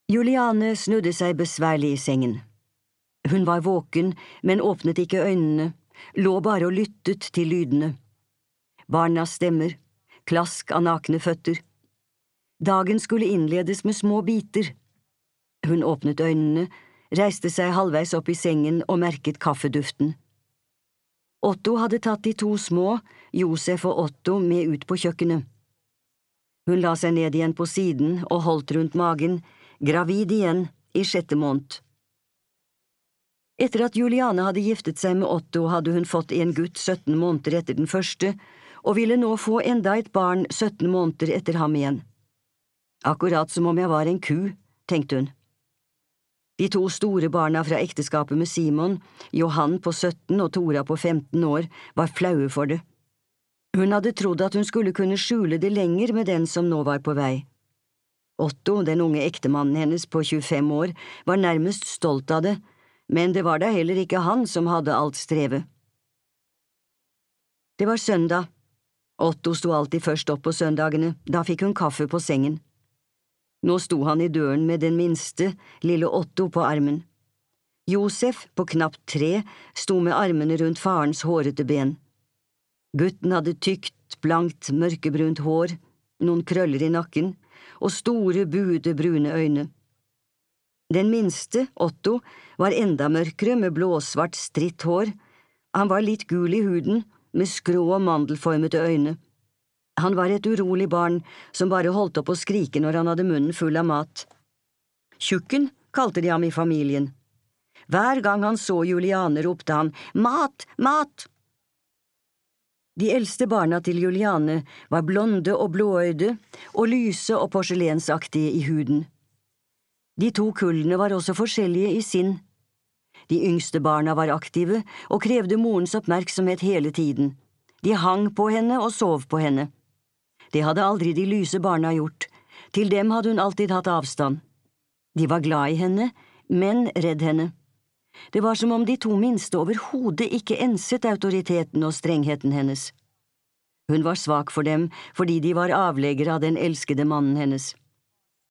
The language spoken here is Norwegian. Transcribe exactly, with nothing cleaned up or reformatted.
Juliane snudde seg besværlig i sengen. Hun var våken, men åpnet ikke øynene, lå bare og lyttet til lydene. Barnas stemmer, klask av nakne føtter. Dagen skulle innledes med små biter. Hun åpnet øynene, reiste seg halvveis opp i sengen og merket kaffeduften. Otto hadde tatt de to små, Josef og Otto, med ut på kjøkkenet. Hun la seg ned igjen på siden og holdt rundt magen, gravid igjen, i sjette måned. Etter at Juliane hadde giftet seg med Otto, hadde hun fått en gutt sytten måneder etter den første, og ville nå få enda et barn sytten måneder etter ham igjen. Akkurat som om jeg var en ku, tenkte hun. De to store barna fra ekteskapet med Simon, Johan på sytten og Tora på femten år, var flaue for det. Hun hadde trodd at hun skulle kunne skjule det lenger med den som nå var på vei. Otto, den unge ektemannen hennes på tjuefem år, var nærmest stolt av det, men det var da heller ikke han som hadde alt strevet. Det var søndag. Otto sto alltid først opp på søndagene, da fikk hun kaffe på sengen. Nå sto han i døren med den minste, lille Otto på armen. Josef, på knapt tre, sto med armene rundt farens hårete ben. Gutten hadde tykt, blankt, mørkebrunt hår, noen krøller i nakken, og store, buede, brune øyne. Den minste, Otto, var enda mørkere med blåsvart, stritt hår. Han var litt gul i huden, med skrå og mandelformete øyne. Han var et urolig barn som bare holdt opp å skrike når han hadde munnen full av mat. Tjukken kalte de ham i familien. Hver gang han så Juliane, ropte han «Mat! Mat!». De eldste barna til Juliane var blonde og blåøyde og lyse og porselensaktige i huden. De to kullene var også forskjellige i sinn. De yngste barna var aktive og krevde morens oppmerksomhet hele tiden. De hang på henne og sov på henne. Det hadde aldri de lyse barna gjort. Til dem hadde hun alltid hatt avstand. De var glad i henne, men redd henne. Det var som om de to minste overhodet ikke enset autoriteten og strengheten hennes. Hun var svak for dem fordi de var avleggere av den elskede mannen hennes.